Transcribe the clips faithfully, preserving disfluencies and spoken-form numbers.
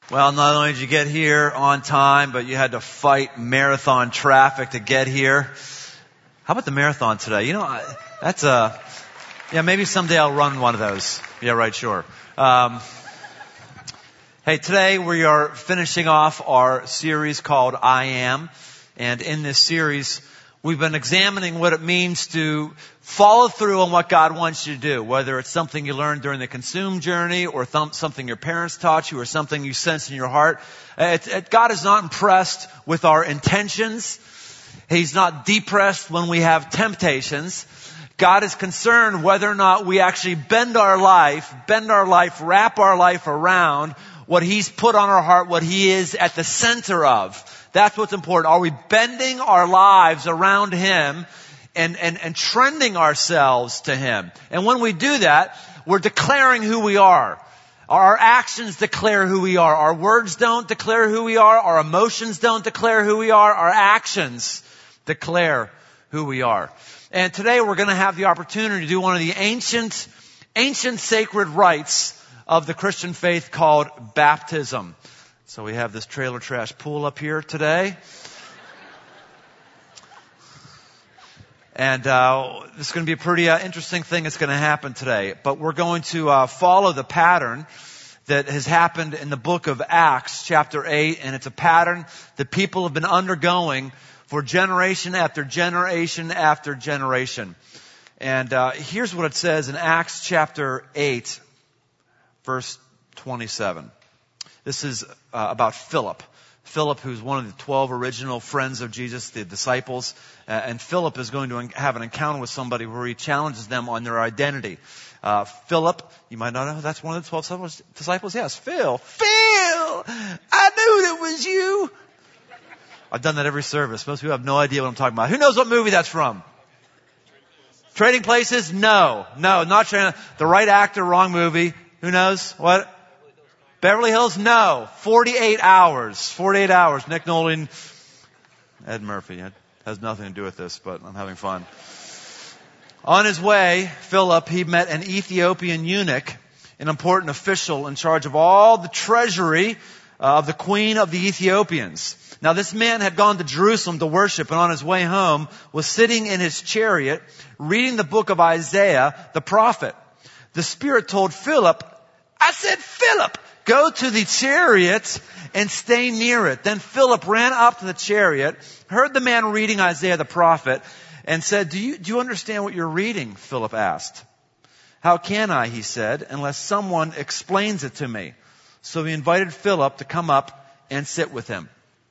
Well, not only did you get here on time, but you had to fight marathon traffic to get here. How about the marathon today? You know, I, that's a, yeah, maybe someday I'll run one of those. Yeah, right, sure. Um, hey, today we are finishing off our series called I Am. And in this series, we've been examining what it means to follow through on what God wants you to do, whether it's something you learned during the consume journey or th- something your parents taught you or something you sense in your heart. It, it, God is not impressed with our intentions. He's not depressed when we have temptations. God is concerned whether or not we actually bend our life, bend our life, wrap our life around what He's put on our heart, what He is at the center of. That's what's important. Are we bending our lives around Him and, and, and trending ourselves to Him? And when we do that, we're declaring who we are. Our actions declare who we are. Our words don't declare who we are. Our emotions don't declare who we are. Our actions declare who we are. And today we're going to have the opportunity to do one of the ancient, ancient sacred rites of the Christian faith called baptism. So we have this trailer trash pool up here today. And uh, this is going to be a pretty uh, interesting thing that's going to happen today. But we're going to uh, follow the pattern that has happened in the book of Acts, chapter eight. And it's a pattern that people have been undergoing for generation after generation after generation. And uh, here's what it says in Acts chapter eight, verse twenty-seven. This is uh, about Philip. Philip, who's one of the twelve original friends of Jesus, the disciples. Uh, and Philip is going to have an encounter with somebody where he challenges them on their identity. Uh, Philip, you might not know, that's one of the twelve disciples. Yes, Phil. Phil! I knew that was you. I've done that every service. Most people have no idea what I'm talking about. Who knows what movie that's from? Trading Places? No. No, not Trading. The right actor, wrong movie. Who knows? What? Beverly Hills? No. forty-eight hours. forty-eight hours. Nick Nolte, Ed Murphy. It has nothing to do with this, but I'm having fun. On his way, Philip, he met an Ethiopian eunuch, an important official in charge of all the treasury uh, of the queen of the Ethiopians. Now, this man had gone to Jerusalem to worship, and on his way home was sitting in his chariot reading the book of Isaiah, the prophet. The Spirit told Philip, I said, Philip, go to the chariot and stay near it. Then Philip ran up to the chariot, heard the man reading Isaiah the prophet, and said, do you, do you understand what you're reading? Philip asked. How can I, he said, unless someone explains it to me? So he invited Philip to come up and sit with him.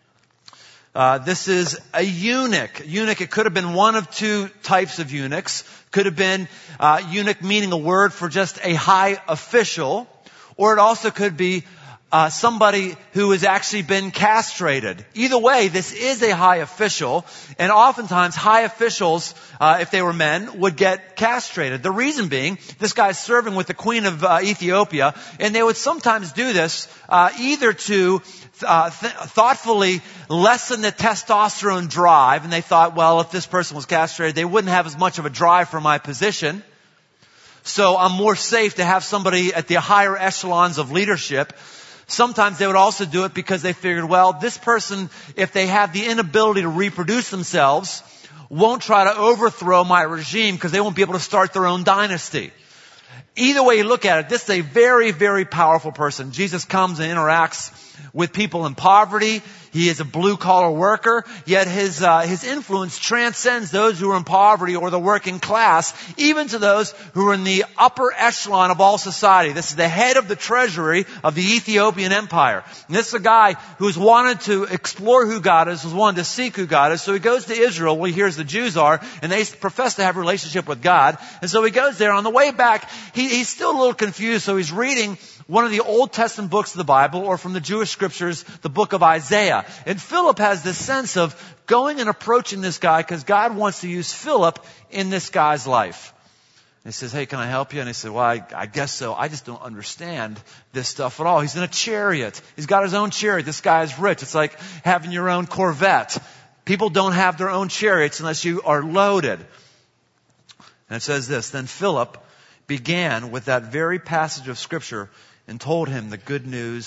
Uh, this is a eunuch. Eunuch, it could have been one of two types of eunuchs. Could have been uh, eunuch meaning a word for just a high official. Or it also could be uh, somebody who has actually been castrated. Either way, this is a high official. And oftentimes, high officials, uh, if they were men, would get castrated. The reason being, this guy's serving with the queen of uh, Ethiopia. And they would sometimes do this uh, either to uh, th- thoughtfully lessen the testosterone drive. And they thought, well, if this person was castrated, they wouldn't have as much of a drive for my position. So I'm more safe to have somebody at the higher echelons of leadership. Sometimes they would also do it because they figured, well, this person, if they have the inability to reproduce themselves, won't try to overthrow my regime because they won't be able to start their own dynasty. Either way you look at it, this is a very, very powerful person. Jesus comes and interacts with people in poverty. He is a blue-collar worker, yet his uh, his influence transcends those who are in poverty or the working class, even to those who are in the upper echelon of all society. This is the head of the treasury of the Ethiopian Empire. And this is a guy who's wanted to explore who God is, who's wanted to seek who God is. So he goes to Israel, where he hears the Jews are, and they profess to have a relationship with God. And so he goes there. On the way back, he, he's still a little confused, so he's reading one of the Old Testament books of the Bible, or from the Jewish scriptures, the book of Isaiah. And Philip has this sense of going and approaching this guy because God wants to use Philip in this guy's life. And he says, hey, can I help you? And he said, well, I, I guess so. I just don't understand this stuff at all. He's in a chariot. He's got his own chariot. This guy is rich. It's like having your own Corvette. People don't have their own chariots unless you are loaded. And it says this, then Philip began with that very passage of Scripture and told him the good news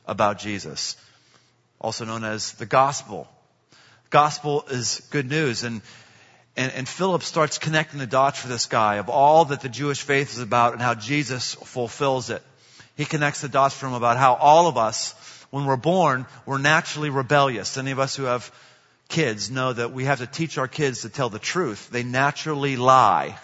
about Jesus, also known as the gospel. Gospel is good news. And, and, and Philip starts connecting the dots for this guy of all that the Jewish faith is about and how Jesus fulfills it. He connects the dots for him about how all of us, when we're born, we're naturally rebellious. Any of us who have kids know that we have to teach our kids to tell the truth. They naturally lie.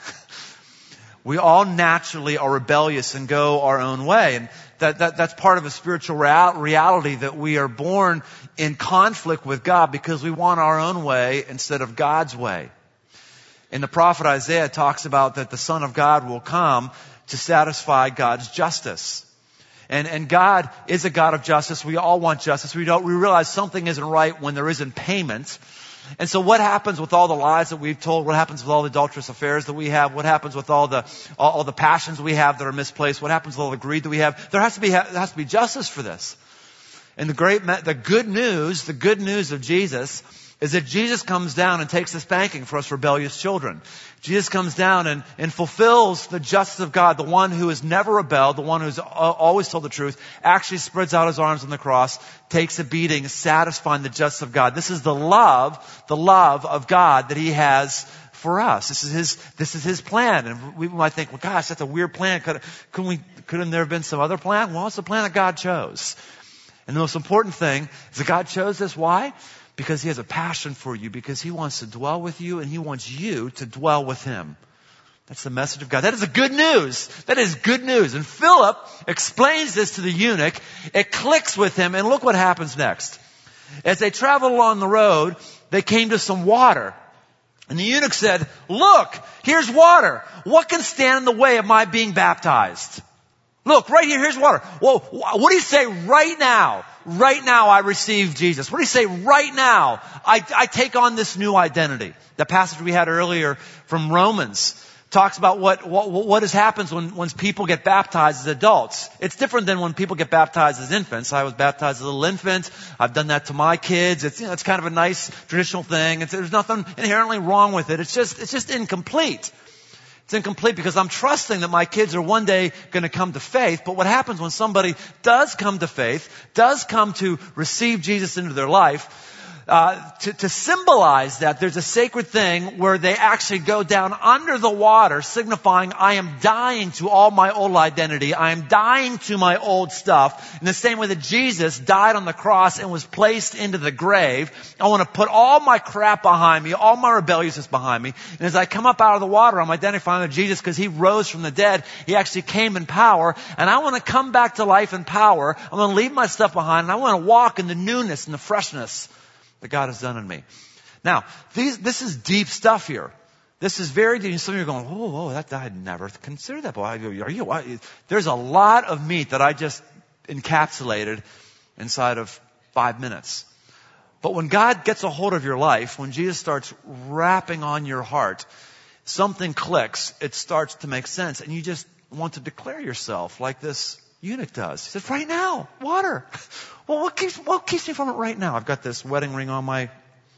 We all naturally are rebellious and go our own way. And that, that that's part of a spiritual real, reality that we are born in conflict with God because we want our own way instead of God's way. And the prophet Isaiah talks about that the Son of God will come to satisfy God's justice. And, and God is a God of justice. We all want justice. We don't, we realize something isn't right when there isn't payment. And so what happens with all the lies that we've told? What happens with all the adulterous affairs that we have? What happens with all the, all, all the passions we have that are misplaced? What happens with all the greed that we have? There has to be, there has to be justice for this. And the great, the good news, the good news of Jesus is that Jesus comes down and takes the spanking for us rebellious children. Jesus comes down and, and fulfills the justice of God. The one who has never rebelled, the one who's always told the truth, actually spreads out his arms on the cross, takes a beating, satisfying the justice of God. This is the love, the love of God that he has for us. This is his, this is his plan. And we might think, well, gosh, that's a weird plan. Could, couldn't we, couldn't there have been some other plan? Well, it's the plan that God chose. And the most important thing is that God chose this. Why? Because he has a passion for you, because he wants to dwell with you and he wants you to dwell with him. That's the message of God. That is the good news. That is good news. And Philip explains this to the eunuch. It clicks with him, and look what happens next. As they traveled along the road, they came to some water. And the eunuch said, look, here's water. What can stand in the way of my being baptized? Look, right here, here's water. Well, what do you say right now? Right now I receive Jesus. What do you say right now? I, I take on this new identity. The passage we had earlier from Romans talks about what, what, what has happens when, when people get baptized as adults. It's different than when people get baptized as infants. I was baptized as a little infant. I've done that to my kids. It's, you know, it's kind of a nice traditional thing. It's, there's nothing inherently wrong with it. It's just, it's just incomplete. It's incomplete because I'm trusting that my kids are one day going to come to faith. But what happens when somebody does come to faith, does come to receive Jesus into their life, uh, to, to symbolize that there's a sacred thing where they actually go down under the water, signifying I am dying to all my old identity. I am dying to my old stuff. In the same way that Jesus died on the cross and was placed into the grave, I want to put all my crap behind me, all my rebelliousness behind me. And as I come up out of the water, I'm identifying with Jesus because he rose from the dead. He actually came in power. And I want to come back to life in power. I'm going to leave my stuff behind. And I want to walk in the newness and the freshness that God has done in me. Now, these, this is deep stuff here. This is very deep. Some of you are going, oh, oh that, I'd never considered that. Boy, are you, are you, there's a lot of meat that I just encapsulated inside of five minutes. But when God gets a hold of your life, when Jesus starts wrapping on your heart, something clicks. It starts to make sense. And you just want to declare yourself like this eunuch does. He says, right now, water. Well, what keeps, what keeps me from it right now? I've got this wedding ring on my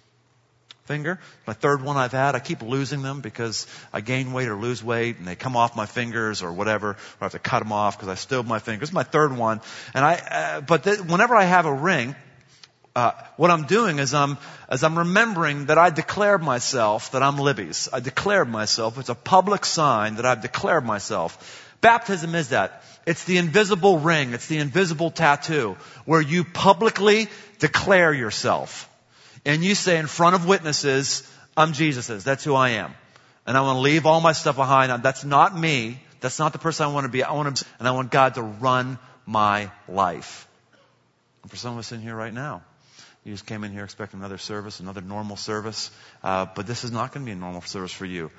finger. My third one I've had. I keep losing them because I gain weight or lose weight and they come off my fingers or whatever. Or I have to cut them off because I stove my fingers. This is my third one. And I, uh, but th- whenever I have a ring, uh, what I'm doing is I'm, as I'm remembering that I declared myself that I'm Libby's. I declared myself. It's a public sign that I've declared myself. Baptism is that. It's the invisible ring. It's the invisible tattoo where you publicly declare yourself. And you say in front of witnesses, I'm Jesus's. That's who I am. And I want to leave all my stuff behind. That's not me. That's not the person I want to be. I want to, and I want God to run my life. And for some of us in here right now, you just came in here expecting another service, another normal service. Uh, but this is not going to be a normal service for you.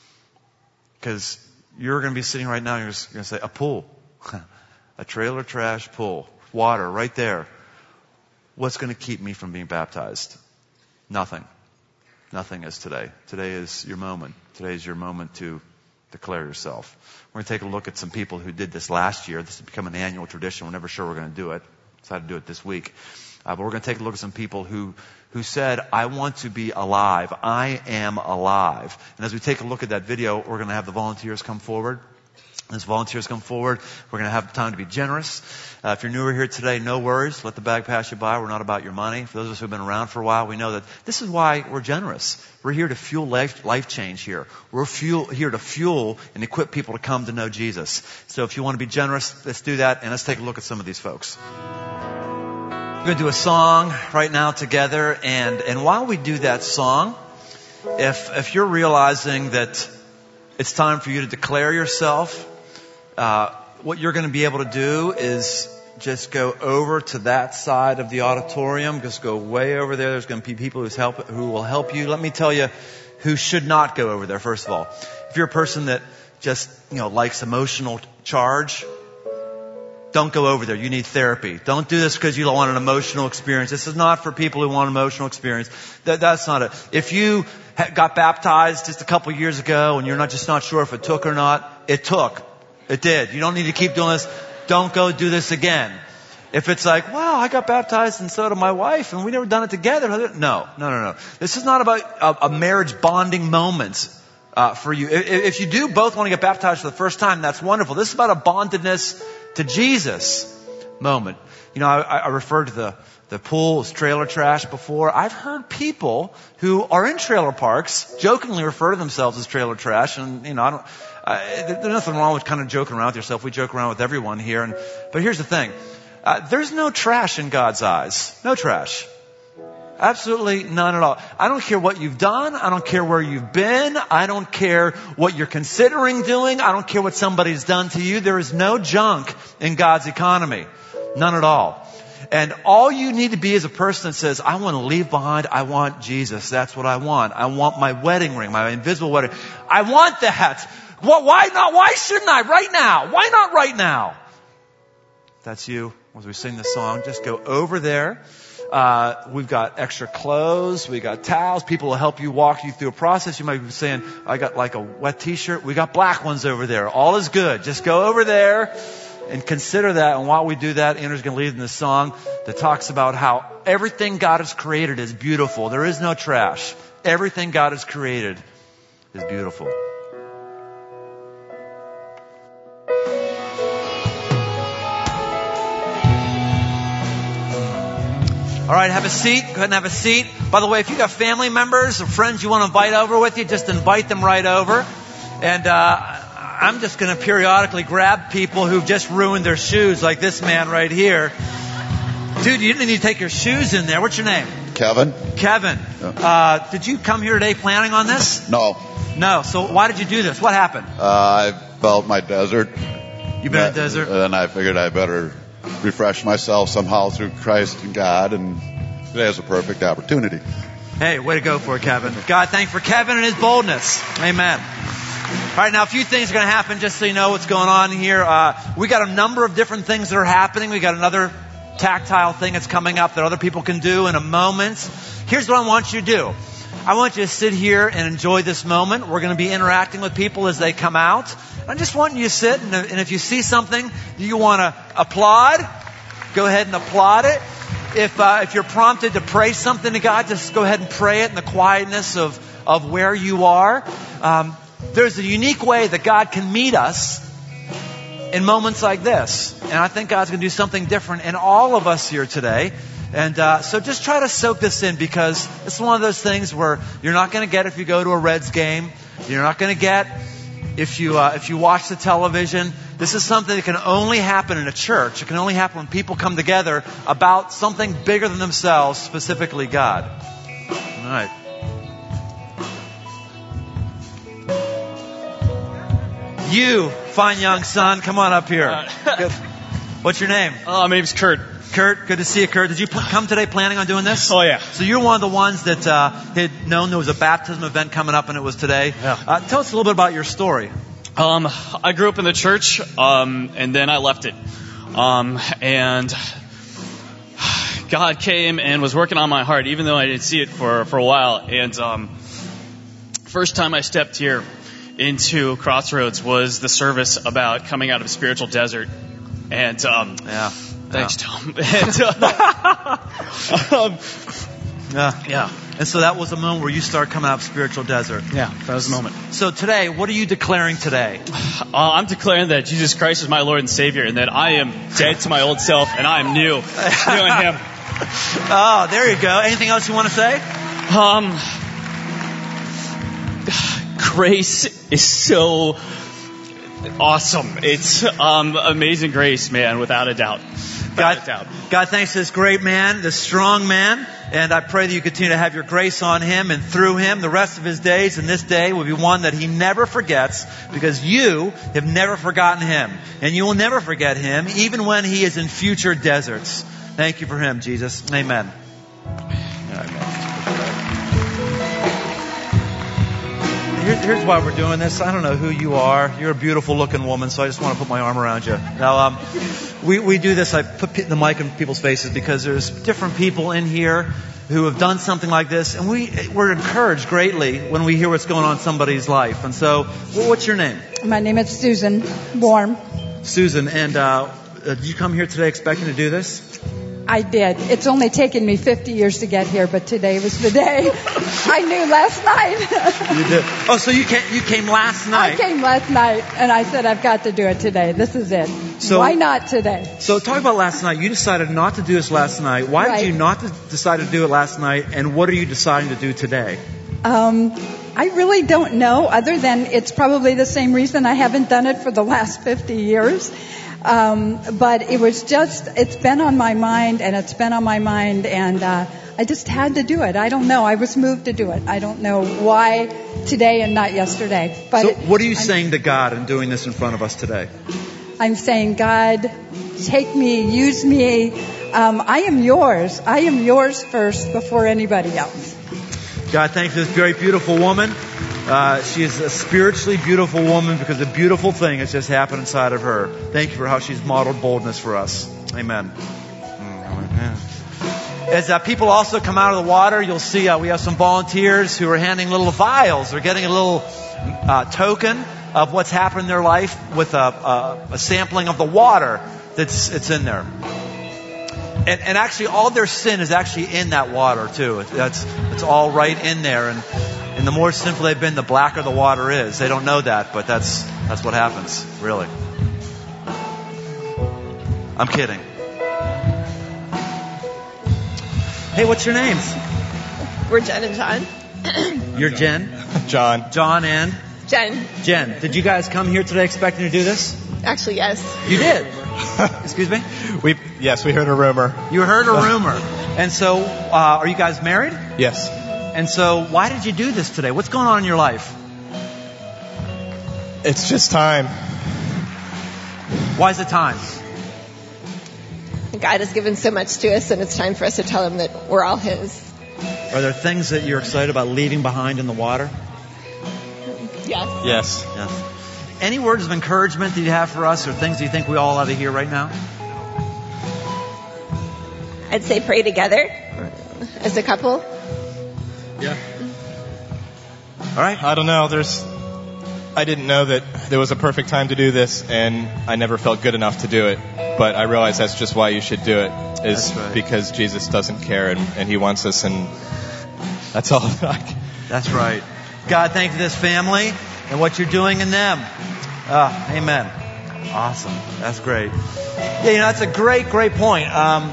Because you're going to be sitting right now and you're just going to say, a pool. A trailer trash pool. Water right there. What's going to keep me from being baptized? Nothing. Nothing is today. Today is your moment. Today is your moment to declare yourself. We're going to take a look at some people who did this last year. This has become an annual tradition. We're never sure we're going to do it. Decided to do it this week. Uh, but we're going to take a look at some people who, who said, I want to be alive. I am alive. And as we take a look at that video, we're going to have the volunteers come forward. As volunteers come forward, we're going to have time to be generous. Uh, if you're newer here today, no worries. Let the bag pass you by. We're not about your money. For those of us who have been around for a while, we know that this is why we're generous. We're here to fuel life, life change here. We're fuel, here to fuel and equip people to come to know Jesus. So if you want to be generous, let's do that, and let's take a look at some of these folks. We're going to do a song right now together, and, and while we do that song, if if you're realizing that it's time for you to declare yourself, Uh, what you're going to be able to do is just go over to that side of the auditorium. Just go way over there. There's going to be people who's help, who will help you. Let me tell you who should not go over there, first of all. If you're a person that just, you know, likes emotional charge, don't go over there. You need therapy. Don't do this because you don't want an emotional experience. This is not for people who want an emotional experience. That, that's not it. If you ha- got baptized just a couple years ago and you're not just not sure if it took or not, it took. It did. You don't need to keep doing this. Don't go do this again. If it's like, wow, I got baptized and so did my wife and we never done it together. No, no, no, no. This is not about a, a marriage bonding moment uh, for you. If, if you do both want to get baptized for the first time, that's wonderful. This is about a bondedness to Jesus moment. You know, I, I referred to the, the pool as trailer trash before. I've heard people who are in trailer parks jokingly refer to themselves as trailer trash. And, you know, I don't... Uh, there's nothing wrong with kind of joking around with yourself. We joke around with everyone here. And, but here's the thing. Uh, there's no trash in God's eyes. No trash. Absolutely none at all. I don't care what you've done. I don't care where you've been. I don't care what you're considering doing. I don't care what somebody's done to you. There is no junk in God's economy. None at all. And all you need to be is a person that says, I want to leave behind, I want Jesus. That's what I want. I want my wedding ring, my invisible wedding. I want that. Well, why not? Why shouldn't I? Right now. Why not right now? If that's you, as we sing this song, just go over there. Uh, we've got extra clothes. We got towels. People will help you walk you through a process. You might be saying, I got like a wet t-shirt. We got black ones over there. All is good. Just go over there and consider that. And while we do that, Andrew's going to lead in this song that talks about how everything God has created is beautiful. There is no trash. Everything God has created is beautiful. All right, have a seat. Go ahead and have a seat. By the way, if you got family members or friends you want to invite over with you, just invite them right over. And uh, I'm just going to periodically grab people who've just ruined their shoes, like this man right here. Dude, you didn't need to take your shoes in there. What's your name? Kevin. Kevin. Uh, did you come here today planning on this? No. No. So why did you do this? What happened? Uh, I felt my desert. You've been in a desert? And I figured I better refresh myself somehow through Christ and God, and today is a perfect opportunity. Hey, way to go for it, Kevin. God, thank you for Kevin and his boldness. Amen. All right, now a few things are going to happen just so you know what's going on here. Uh, we got a number of different things that are happening. We got another tactile thing that's coming up that other people can do in a moment. Here's what I want you to do. I want you to sit here and enjoy this moment. We're going to be interacting with people as they come out. I just want you to sit, and, and if you see something that you want to applaud, go ahead and applaud it. If uh, if you're prompted to pray something to God, just go ahead and pray it in the quietness of, of where you are. Um, there's a unique way that God can meet us in moments like this. And I think God's going to do something different in all of us here today. And uh, so just try to soak this in, because it's one of those things where you're not going to get if you go to a Reds game. You're not going to get if you uh, if you watch the television. This is something that can only happen in a church. It can only happen when people come together about something bigger than themselves, specifically God. All right. You, fine young son, come on up here. Good. What's your name? Uh, my name's Kurt. Kurt, good to see you, Kurt. Did you pl- come today planning on doing this? Oh, yeah. So you're one of the ones that uh, had known there was a baptism event coming up, and it was today. Yeah. Uh, tell us a little bit about your story. Um, I grew up in the church, um, and then I left it. Um, and God came and was working on my heart, even though I didn't see it for, for a while. And um, first time I stepped here into Crossroads was the service about coming out of a spiritual desert. And um, yeah. Thanks, yeah. Tom. And, uh, um, yeah. yeah. And so that was a moment where you started coming out of spiritual desert. Yeah, that was the moment. So today, what are you declaring today? Uh, I'm declaring that Jesus Christ is my Lord and Savior, and that I am dead to my old self, and I am new, new in Him. Oh, there you go. Anything else you want to say? Um, grace is so awesome. It's um, amazing grace, man, without a doubt. God, without a doubt. God thanks this great man, this strong man, and I pray that you continue to have your grace on him and through him the rest of his days, and this day will be one that he never forgets, because you have never forgotten him, and you will never forget him, even when he is in future deserts. Thank you for him, Jesus. Amen. Here's, here's why we're doing this. I don't know who you are. You're a beautiful looking woman, so I just want to put my arm around you. Now, um, we, we do this. I put the mic in people's faces because there's different people in here who have done something like this, and we, we're encouraged greatly when we hear what's going on in somebody's life. And so, well, what's your name? My name is Susan Warm. Susan, and uh, did you come here today expecting to do this? I did. It's only taken me fifty years to get here, but today was the day. I knew last night. You did. Oh, so you came, you came last night. I came last night, and I said, I've got to do it today. This is it. So, why not today? So talk about last night. You decided not to do this last night. Why right. did you not decide to do it last night, and what are you deciding to do today? Um, I really don't know, other than it's probably the same reason I haven't done it for the last fifty years. Um, but it was just, it's been on my mind, and it's been on my mind, and uh, I just had to do it. I don't know. I was moved to do it. I don't know why today and not yesterday. But so what are you I'm, saying to God in doing this in front of us today? I'm saying, God, take me, use me. Um, I am yours. I am yours first before anybody else. God, thanks for this very beautiful woman. Uh, she is a spiritually beautiful woman because a beautiful thing has just happened inside of her. Thank you for how she's modeled boldness for us. Amen. As uh, people also come out of the water, you'll see uh, we have some volunteers who are handing little vials. They're getting a little uh, token of what's happened in their life with a, a, a sampling of the water that's it's in there. And, and actually, all their sin is actually in that water too. That's it's all right in there. And and the more sinful they've been, the blacker the water is. They don't know that, but that's that's what happens, really. I'm kidding. Hey, what's your names? We're Jen and John. You're Jen? John. John and? Jen. Jen. Did you guys come here today expecting to do this? Actually, yes. You did? Excuse me? We yes, we heard a rumor. You heard a rumor. And so, uh, are you guys married? Yes. And so, why did you do this today? What's going on in your life? It's just time. Why is it time? God has given so much to us, and it's time for us to tell Him that we're all His. Are there things that you're excited about leaving behind in the water? Yes. Yes. Yes. Any words of encouragement that you have for us, or things that you think we all ought to hear right now? I'd say pray together as a couple. Yeah. All right. I don't know. There's. I didn't know that there was a perfect time to do this, and I never felt good enough to do it. But I realize that's just why you should do it, is right. because Jesus doesn't care, and, and He wants us, and that's all. That's right. God, thank you for this family and what you're doing in them. Uh, amen. Awesome. That's great. Yeah, you know, that's a great, great point. Um,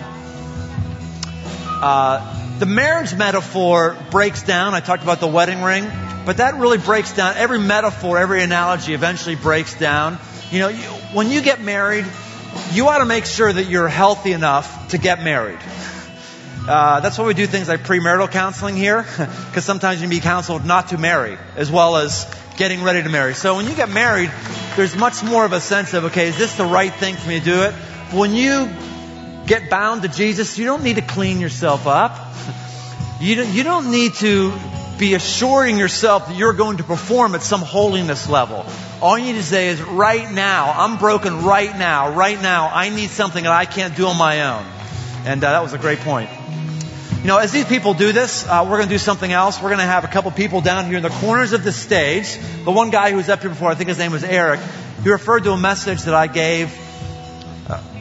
uh, the marriage metaphor breaks down. I talked about the wedding ring, but that really breaks down. Every metaphor, every analogy eventually breaks down. You know, you, when you get married, you ought to make sure that you're healthy enough to get married. Uh, that's why we do things like premarital counseling here, because sometimes you can be counseled not to marry, as well as getting ready to marry. So when you get married, there's much more of a sense of, okay, is this the right thing for me to do it? But when you get bound to Jesus, you don't need to clean yourself up. You don't, you don't need to be assuring yourself that you're going to perform at some holiness level. All you need to say is, right now, I'm broken right now, right now, I need something that I can't do on my own. And uh, that was a great point. You know, as these people do this, uh, we're going to do something else. We're going to have a couple people down here in the corners of the stage. The one guy who was up here before, I think his name was Eric, he referred to a message that I gave uh,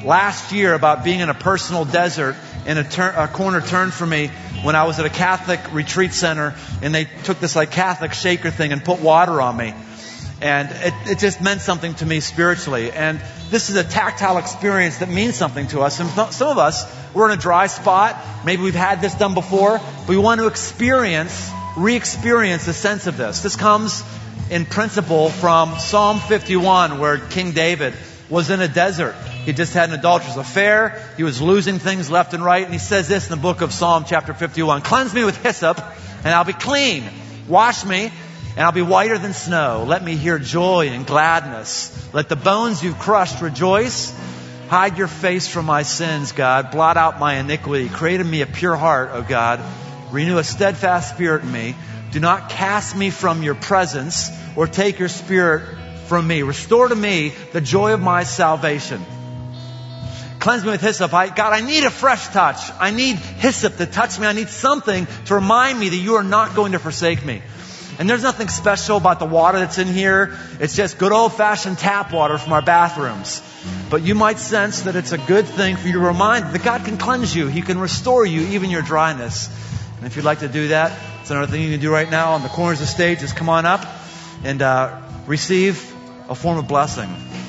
last year about being in a personal desert, and a, tur- a corner turned for me when I was at a Catholic retreat center, and they took this like Catholic shaker thing and put water on me. And it, it just meant something to me spiritually. And this is a tactile experience that means something to us. And some of us, we're in a dry spot. Maybe we've had this done before. But we want to experience, re-experience the sense of this. This comes in principle from Psalm fifty-one, where King David was in a desert. He just had an adulterous affair. He was losing things left and right. And he says this in the book of Psalm chapter fifty-one. Cleanse me with hyssop, and I'll be clean. Wash me, and I'll be whiter than snow. Let me hear joy and gladness. Let the bones you've crushed rejoice. Hide your face from my sins, God. Blot out my iniquity. Create in me a pure heart, O God. Renew a steadfast spirit in me. Do not cast me from your presence or take your spirit from me. Restore to me the joy of my salvation. Cleanse me with hyssop. I, God, I need a fresh touch. I need hyssop to touch me. I need something to remind me that you are not going to forsake me. And there's nothing special about the water that's in here. It's just good old-fashioned tap water from our bathrooms. But you might sense that it's a good thing for you to remind that God can cleanse you. He can restore you, even your dryness. And if you'd like to do that, it's another thing you can do right now on the corners of the stage. Just come on up and uh, receive a form of blessing.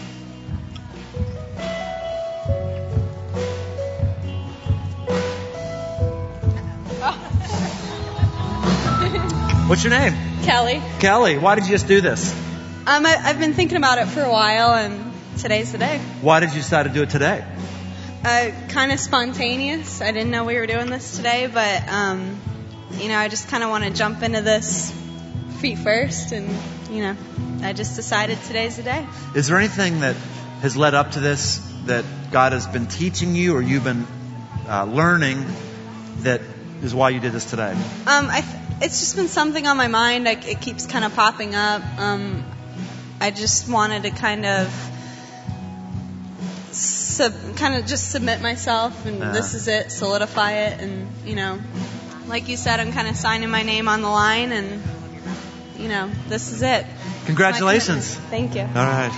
What's your name? Kelly. Kelly, why did you just do this? Um, I, I've been thinking about it for a while, and today's the day. Why did you decide to do it today? Uh, kind of spontaneous. I didn't know we were doing this today, but, um, you know, I just kind of want to jump into this feet first, and, you know, I just decided today's the day. Is there anything that has led up to this that God has been teaching you or you've been uh, learning that is why you did this today? Um, I th- it's just been something on my mind. Like, it keeps kind of popping up. Um, I just wanted to kind of sub- kind of just submit myself, and uh-huh. This is it, solidify it, and, you know, like you said, I'm kind of signing my name on the line, and, you know, this is it. Congratulations. Thank you. All right.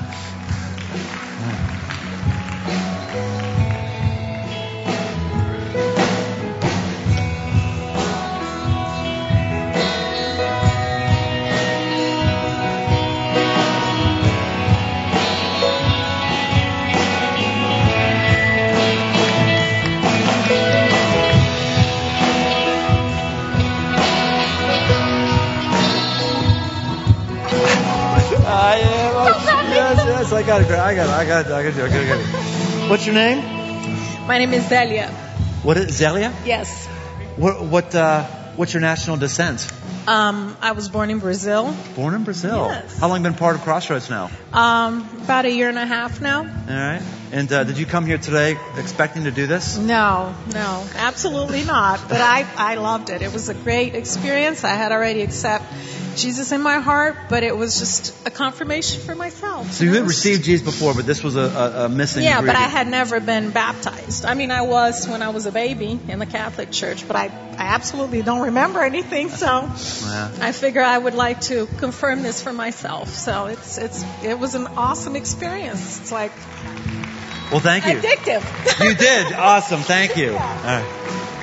I am. Oh, yes, yes. I got it. I got it. I got it. I got it. I got it. I got it. What's your name? My name is Zelia. What is Zelia? Yes. What? What? Uh, what's your national descent? Um, I was born in Brazil. Born in Brazil. Yes. How long been part of Crossroads now? Um, about a year and a half now. All right. And uh, did you come here today expecting to do this? No, no, absolutely not. But I, I loved it. It was a great experience. I had already accepted Jesus in my heart, but it was just a confirmation for myself. So you had received Jesus before, but this was a, a, a missing Yeah, ingredient. but I had never been baptized. I mean, I was when I was a baby in the Catholic Church, but I, I absolutely don't remember anything. So Yeah. I figure I would like to confirm this for myself. So it's it's it was an awesome experience. It's like Well, thank you. addictive. You did. Awesome. Thank you. Yeah. All right.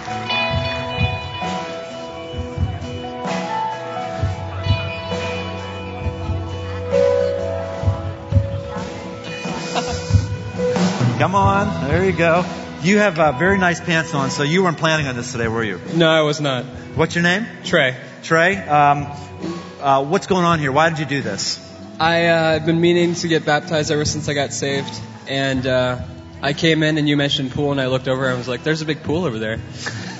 Come on. There you go. You have uh, very nice pants on, so you weren't planning on this today, were you? No, I was not. What's your name? Trey. Trey. Um, uh, what's going on here? Why did you do this? I, uh, I've been meaning to get baptized ever since I got saved. And uh, I came in and you mentioned pool, and I looked over and I was like, there's a big pool over there.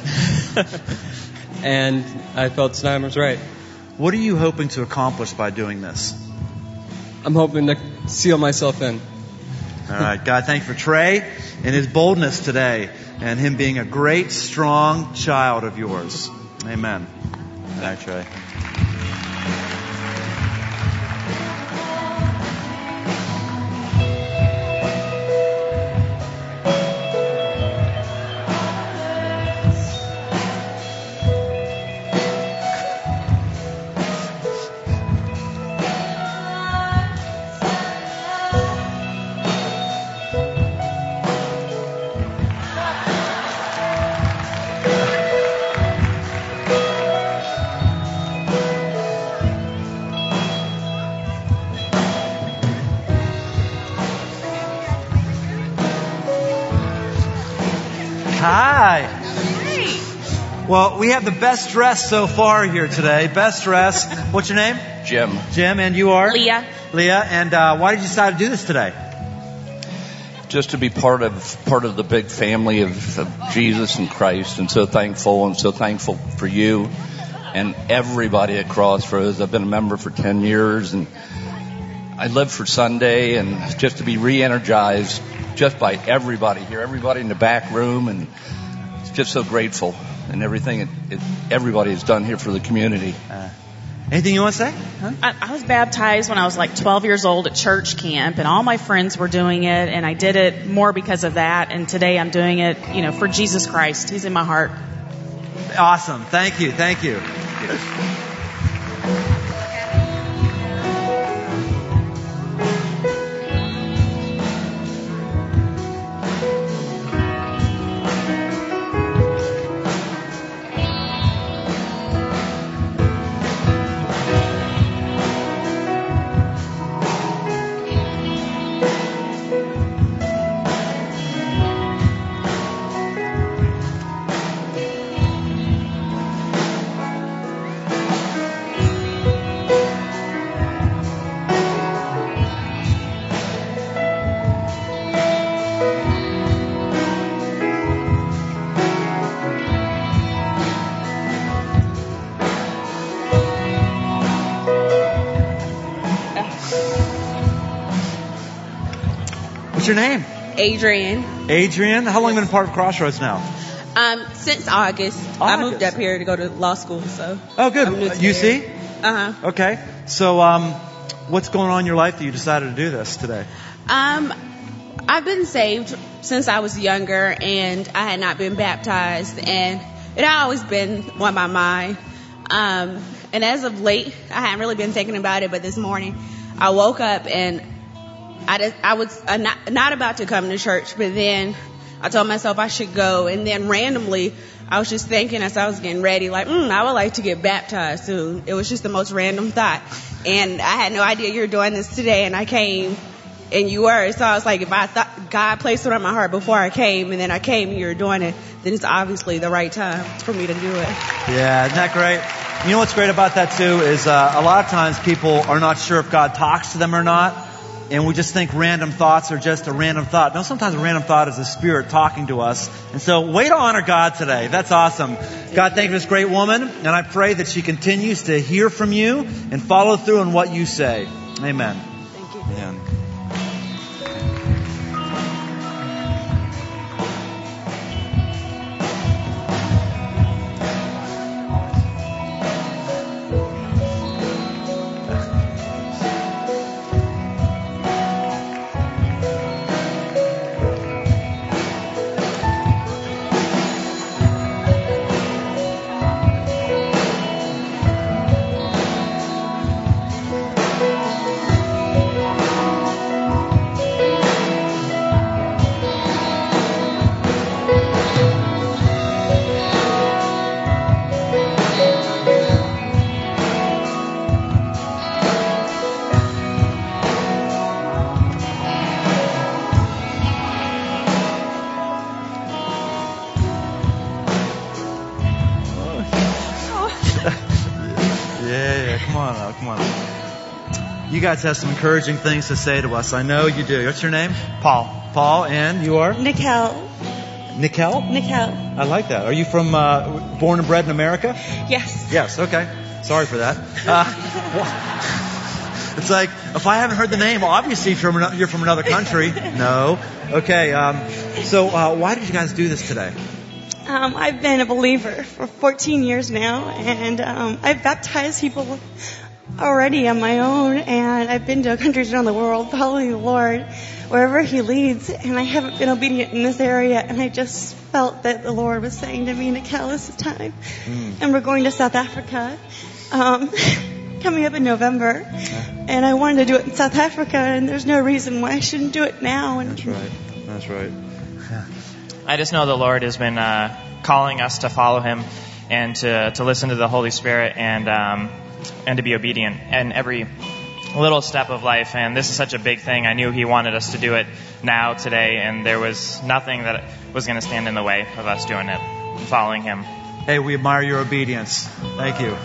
And I felt time was right. What are you hoping to accomplish by doing this? I'm hoping to seal myself in. All right. God, thank you for Trey and his boldness today and him being a great, strong child of yours. Amen. All right, Trey. Hi. Well, we have the best dress so far here today. Best dress. What's your name? Jim. Jim, and you are? Leah. Leah, and uh, why did you decide to do this today? Just to be part of part of the big family of, of Jesus and Christ, and so thankful, and so thankful for you and everybody at Crossroads. I've been a member for ten years, and I live for Sunday, and just to be re-energized just by everybody here, everybody in the back room, and just so grateful and everything it, it, everybody has done here for the community. Uh, anything you want to say? Huh? I, I was baptized when I was like twelve years old at church camp, and all my friends were doing it, and I did it more because of that. And today I'm doing it, you know, for Jesus Christ. He's in my heart. Awesome. Thank you. Thank you. What's your name? Adrian. Adrian. How long have you been part of Crossroads now? Um, since August. August. I moved up here to go to law school, so. Oh, good. U C? Uh-huh. Okay. So, um, what's going on in your life that you decided to do this today? Um, I've been saved since I was younger, and I had not been baptized, and it had always been on my mind. Um, and as of late, I hadn't really been thinking about it, but this morning I woke up and I, just, I was uh, not, not about to come to church, but then I told myself I should go. And then randomly, I was just thinking as I was getting ready, like, mm, I would like to get baptized soon. It was just the most random thought. And I had no idea you were doing this today, and I came, and you were. So I was like, if I thought God placed it on my heart before I came, and then I came and you were doing it, then it's obviously the right time for me to do it. Yeah, isn't that great? You know what's great about that, too, is uh, a lot of times people are not sure if God talks to them or not. And we just think random thoughts are just a random thought. No, sometimes a random thought is the Spirit talking to us. And so, way to honor God today. That's awesome. God, thank you for this great woman. And I pray that she continues to hear from you and follow through on what you say. Amen. Thank you. Amen. You guys have some encouraging things to say to us. I know you do. What's your name? Paul. Paul, and you are? Nikel. Nikel? Nikel. I like that. Are you from, uh, born and bred in America? Yes. Yes, okay. Sorry for that. Uh, well, it's like, if I haven't heard the name, obviously you're from, you're from another country. No. Okay, um, so uh, why did you guys do this today? Um, I've been a believer for fourteen years now, and um, I've baptized people already on my own, and I've been to countries around the world following the Lord wherever He leads, and I haven't been obedient in this area, and I just felt that the Lord was saying to me, Nikel, this is time. Mm. And we're going to South Africa um, coming up in November, yeah. And I wanted to do it in South Africa, and there's no reason why I shouldn't do it now. And That's right. That's right. Yeah. I just know the Lord has been uh, calling us to follow Him and to, to listen to the Holy Spirit and um, and to be obedient in every little step of life, and this is such a big thing. I knew he wanted us to do it now, today, and there was nothing that was going to stand in the way of us doing it, following him. Hey, we admire your obedience. Thank you.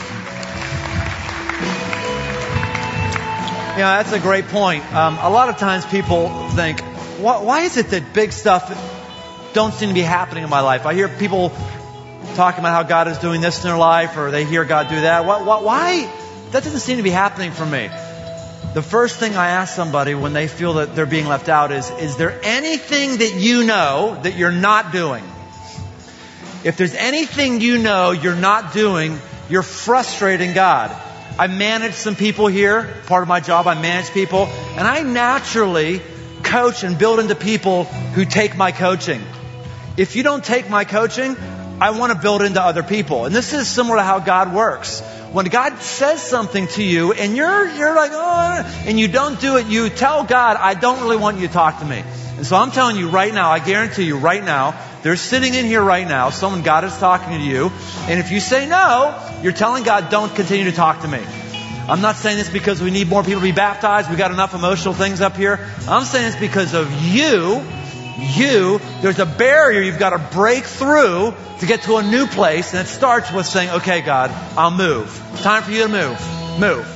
Yeah, that's a great point. Um, a lot of times people think, why, why is it that big stuff don't seem to be happening in my life? I hear people talking about how God is doing this in their life, or they hear God do that. Why, why, why? That doesn't seem to be happening for me. The first thing I ask somebody when they feel that they're being left out is, is there anything that you know that you're not doing? If there's anything you know you're not doing, you're frustrating God. I manage some people here. Part of my job, I manage people. And I naturally coach and build into people who take my coaching. If you don't take my coaching, I want to build into other people. And this is similar to how God works. When God says something to you and you're you're like, oh, and you don't do it, you tell God, I don't really want you to talk to me. And so I'm telling you right now, I guarantee you right now, they're sitting in here right now, someone, God is talking to you. And if you say no, you're telling God, don't continue to talk to me. I'm not saying this because we need more people to be baptized. We got enough emotional things up here. I'm saying this because of you. You, there's a barrier you've got to break through to get to a new place. And it starts with saying, okay, God, I'll move. Time for you to move. Move.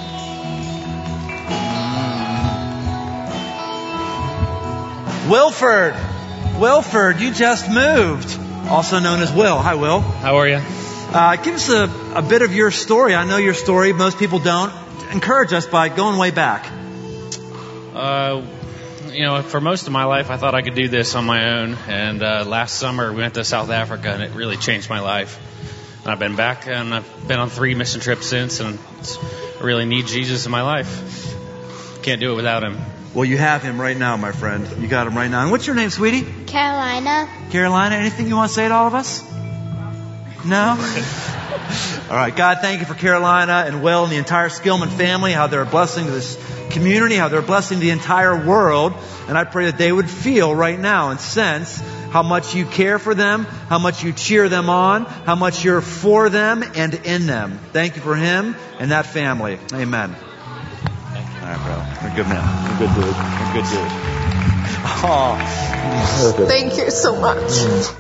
Wilford. Wilford, you just moved. Also known as Will. Hi, Will. How are you? Uh, give us a, a bit of your story. I know your story. Most people don't. Encourage us by going way back. Uh... You know, for most of my life, I thought I could do this on my own. And uh, last summer, we went to South Africa, and it really changed my life. And I've been back, and I've been on three mission trips since, and it's, I really need Jesus in my life. Can't do it without him. Well, you have him right now, my friend. You got him right now. And what's your name, sweetie? Carolina. Carolina, anything you want to say to all of us? No? All right, God, thank you for Carolina and Will and the entire Skillman family, how they're a blessing to this community, how they're a blessing to the entire world. And I pray that they would feel right now and sense how much you care for them, how much you cheer them on, how much you're for them and in them. Thank you for him and that family. Amen. All right, bro. You're a good man. You're a good dude. You're a good dude. Oh. Thank you so much.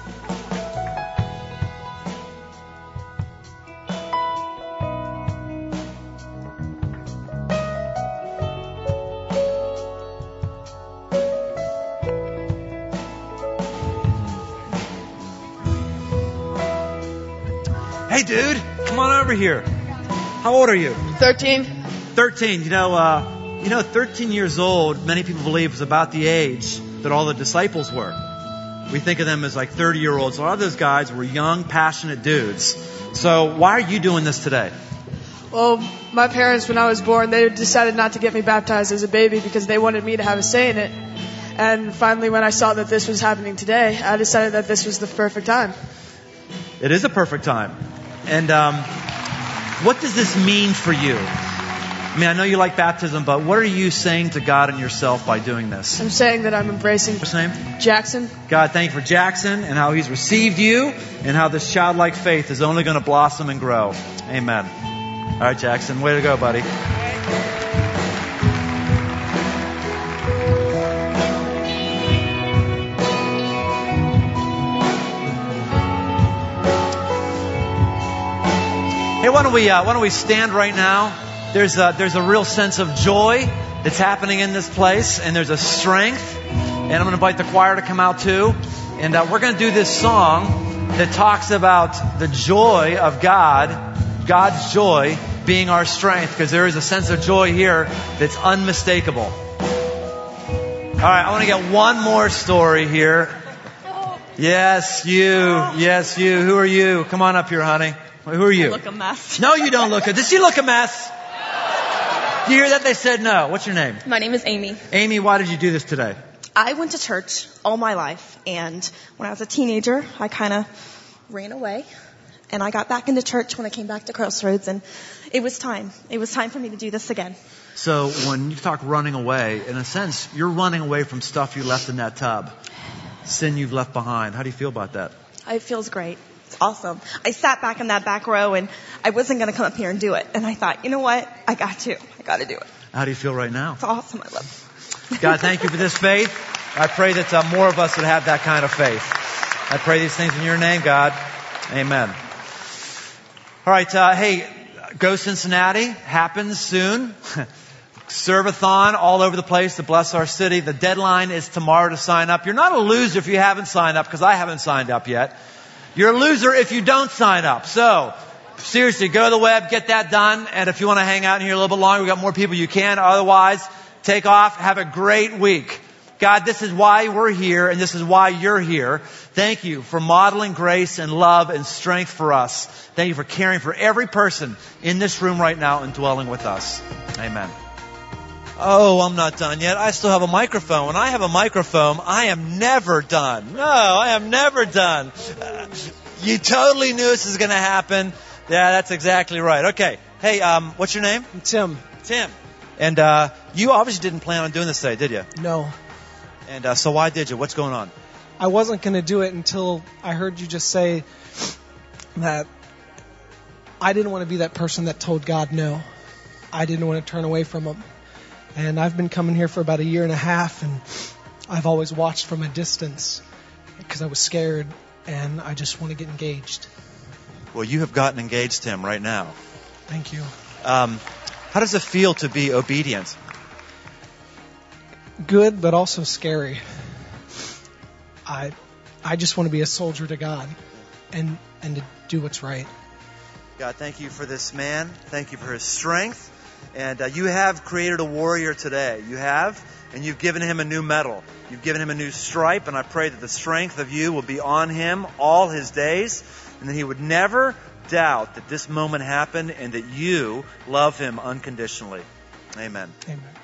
Hey, dude, come on over here. How old are you? Thirteen. Thirteen. You know, uh, you know, thirteen years old. Many people believe was about the age that all the disciples were. We think of them as like thirty-year-olds. A lot of those guys were young, passionate dudes. So, why are you doing this today? Well, my parents, when I was born, they decided not to get me baptized as a baby because they wanted me to have a say in it. And finally, when I saw that this was happening today, I decided that this was the perfect time. It is a perfect time. And um, what does this mean for you? I mean, I know you like baptism, but what are you saying to God and yourself by doing this? I'm saying that I'm embracing. What's his name? Jackson. God, thank you for Jackson and how he's received you and how this childlike faith is only going to blossom and grow. Amen. All right, Jackson, way to go, buddy. Hey, why don't we uh, why don't we stand right now? There's a, there's a real sense of joy that's happening in this place, and there's a strength. And I'm going to invite the choir to come out too. And uh, we're going to do this song that talks about the joy of God, God's joy being our strength, because there is a sense of joy here that's unmistakable. All right, I want to get one more story here. Yes, you. Yes, you. Who are you? Come on up here, honey. Who are you? I look a mess. No, you don't look a... Does she look a mess? Do you hear that? They said no. What's your name? My name is Amy. Amy, why did you do this today? I went to church all my life, and when I was a teenager, I kind of ran away, and I got back into church when I came back to Crossroads, and it was time. It was time for me to do this again. So when you talk running away, in a sense, you're running away from stuff you left in that tub, sin you've left behind. How do you feel about that? It feels great. It's awesome. I sat back in that back row, and I wasn't going to come up here and do it. And I thought, you know what? I got to. I got to do it. How do you feel right now? It's awesome. I love it. God, thank you for this faith. I pray that uh, more of us would have that kind of faith. I pray these things in your name, God. Amen. All right. Uh, hey, Go Cincinnati happens soon. Serve-a-thon all over the place to bless our city. The deadline is tomorrow to sign up. You're not a loser if you haven't signed up, because I haven't signed up yet. You're a loser if you don't sign up. So, seriously, go to the web, get that done. And if you want to hang out in here a little bit longer, we've got more people you can. Otherwise, take off. Have a great week. God, this is why we're here, and this is why you're here. Thank you for modeling grace and love and strength for us. Thank you for caring for every person in this room right now and dwelling with us. Amen. Oh, I'm not done yet. I still have a microphone. When I have a microphone, I am never done. No, I am never done. Uh, you totally knew this was going to happen. Yeah, that's exactly right. Okay. Hey, um, what's your name? Tim. Tim. And uh, you obviously didn't plan on doing this today, did you? No. And uh, so why did you? What's going on? I wasn't going to do it until I heard you just say that I didn't want to be that person that told God no. I didn't want to turn away from him. And I've been coming here for about a year and a half, and I've always watched from a distance because I was scared, and I just want to get engaged. Well, you have gotten engaged, Tim, right now. Thank you. Um, how does it feel to be obedient? Good, but also scary. I I just want to be a soldier to God and, and to do what's right. God, thank you for this man. Thank you for his strength. And uh, you have created a warrior today. You have, and you've given him a new medal. You've given him a new stripe, and I pray that the strength of you will be on him all his days, and that he would never doubt that this moment happened and that you love him unconditionally. Amen. Amen.